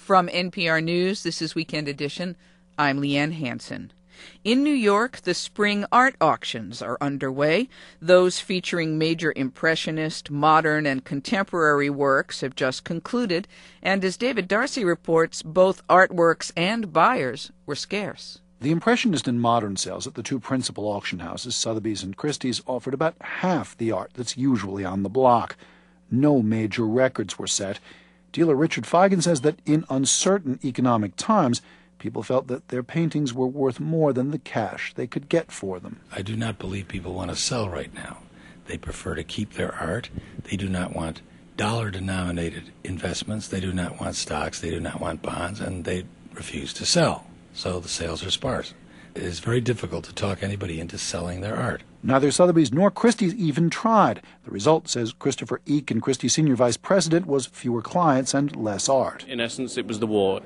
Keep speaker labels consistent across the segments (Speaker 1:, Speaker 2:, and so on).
Speaker 1: From NPR News, this is Weekend Edition. I'm Leanne Hansen. In New York, the spring art auctions are underway. Those featuring major impressionist, modern, and contemporary works have just concluded, and as David Darcy reports, both artworks and buyers were scarce.
Speaker 2: The Impressionist and Modern sales at the two principal auction houses, Sotheby's and Christie's, offered about half the art that's usually on the block. No major records were set. Dealer Richard Feigen says that in uncertain economic times, people felt that their paintings were worth more than the cash they could get for them.
Speaker 3: I do not believe people want to sell right now. They prefer to keep their art. They do not want dollar-denominated investments. They do not want stocks. They do not want bonds, and they refuse to sell. So the sales are sparse. It is very difficult to talk anybody into selling their art.
Speaker 2: Neither Sotheby's nor Christie's even tried. The result, says Christopher Eake and Christie's senior vice president, was fewer clients and less art.
Speaker 4: In essence, it was the war.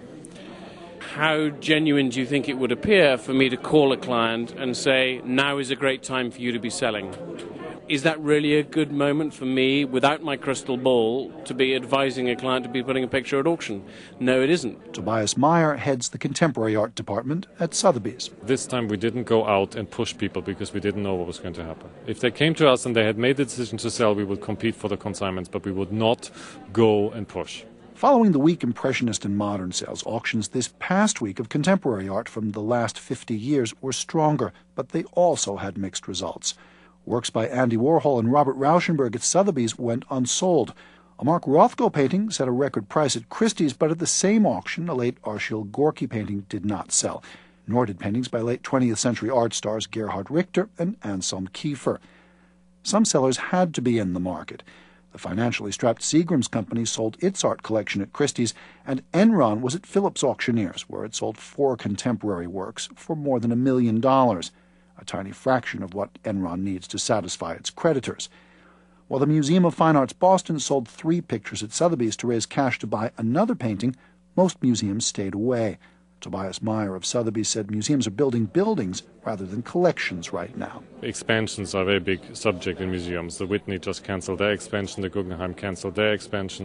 Speaker 4: How genuine do you think it would appear for me to call a client and say, now is a great time for you to be selling? Is that really a good moment for me, without my crystal ball, to be advising a client to be putting a picture at auction? No, it isn't.
Speaker 2: Tobias Meyer heads the contemporary art department at Sotheby's.
Speaker 5: This time we didn't go out and push people because we didn't know what was going to happen. If they came to us and they had made the decision to sell, we would compete for the consignments, but we would not go and push.
Speaker 2: Following the weak Impressionist and Modern sales, auctions this past week of contemporary art from the last 50 years were stronger, but they also had mixed results. Works by Andy Warhol and Robert Rauschenberg at Sotheby's went unsold. A Mark Rothko painting set a record price at Christie's, but at the same auction, a late Arshile Gorky painting did not sell, nor did paintings by late 20th century art stars Gerhard Richter and Anselm Kiefer. Some sellers had to be in the market. The financially strapped Seagram's company sold its art collection at Christie's, and Enron was at Phillips Auctioneers, where it sold 4 contemporary works for more than $1 million. A tiny fraction of what Enron needs to satisfy its creditors. While the Museum of Fine Arts Boston sold 3 pictures at Sotheby's to raise cash to buy another painting, most museums stayed away. Tobias Meyer of Sotheby's said museums are building buildings rather than collections right now.
Speaker 5: Expansions are a very big subject in museums. The Whitney just canceled their expansion, the Guggenheim canceled their expansion.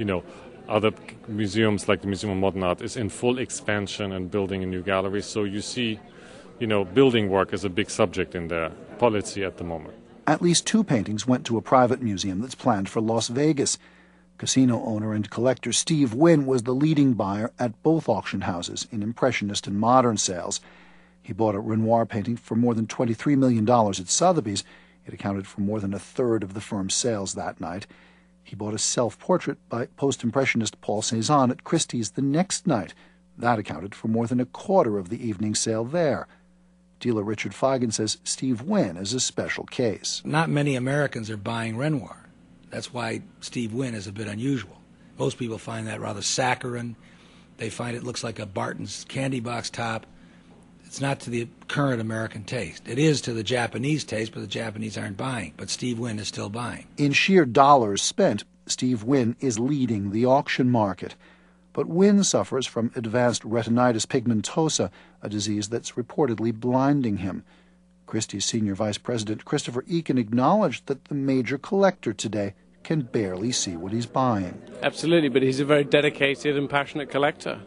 Speaker 5: Other museums like the Museum of Modern Art is in full expansion and building a new gallery. So you see building work is a big subject in their policy at the moment.
Speaker 2: At least 2 paintings went to a private museum that's planned for Las Vegas. Casino owner and collector Steve Wynn was the leading buyer at both auction houses in Impressionist and Modern sales. He bought a Renoir painting for more than $23 million at Sotheby's. It accounted for more than a third of the firm's sales that night. He bought a self-portrait by post-impressionist Paul Cézanne at Christie's the next night. That accounted for more than a quarter of the evening sale there. Dealer Richard Feigen says Steve Wynn is a special case.
Speaker 3: Not many Americans are buying Renoir. That's why Steve Wynn is a bit unusual. Most people find that rather saccharine. They find it looks like a Barton's candy box top. It's not to the current American taste. It is to the Japanese taste, but the Japanese aren't buying. But Steve Wynn is still buying.
Speaker 2: In sheer dollars spent, Steve Wynn is leading the auction market. But Wynn suffers from advanced retinitis pigmentosa, a disease that's reportedly blinding him. Christie's senior vice president Christopher Eake acknowledged that the major collector today can barely see what he's buying.
Speaker 4: Absolutely, but he's a very dedicated and passionate collector.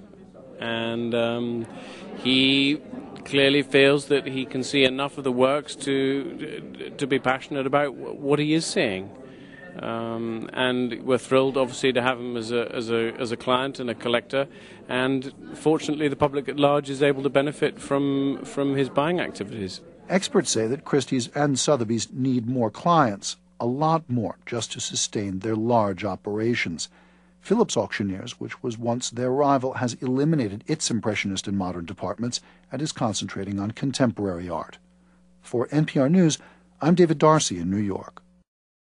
Speaker 4: And he clearly feels that he can see enough of the works to be passionate about what he is seeing. And we're thrilled, obviously, to have him as a client and a collector. And fortunately, the public at large is able to benefit from his buying activities.
Speaker 2: Experts say that Christie's and Sotheby's need more clients, a lot more, just to sustain their large operations. Phillips Auctioneers, which was once their rival, has eliminated its Impressionist and Modern departments and is concentrating on contemporary art. For NPR News, I'm David Darcy in New York.